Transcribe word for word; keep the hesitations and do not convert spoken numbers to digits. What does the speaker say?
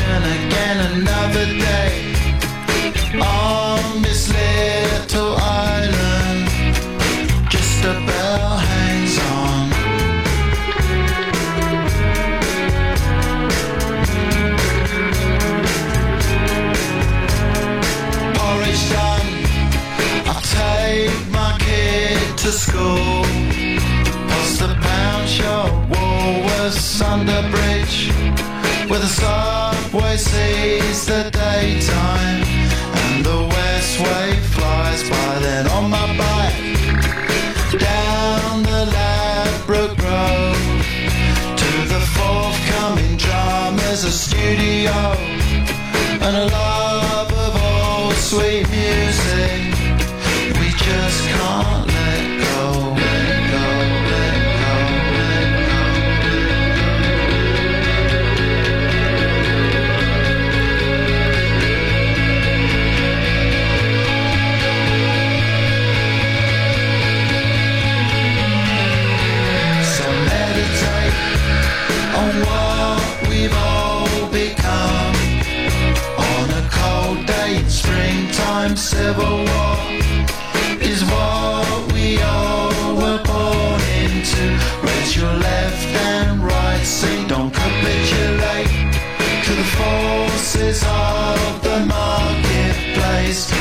and again another day on this little island. Just a bell hangs on. Porridge done, I take my kid to school. Past the pound shop, Woolworths under bridge, where the subway sees the daytime and the Westway flies by. Then on my bike down the Ladbroke Road to the forthcoming Dramas, a studio and a love of old sweet music. We just can't let go, let go, let go, let So meditate on what we've all become. On a cold day in springtime, civil war is what we all were born into. Raise your left and right, say don't capitulate to the forces of the marketplace.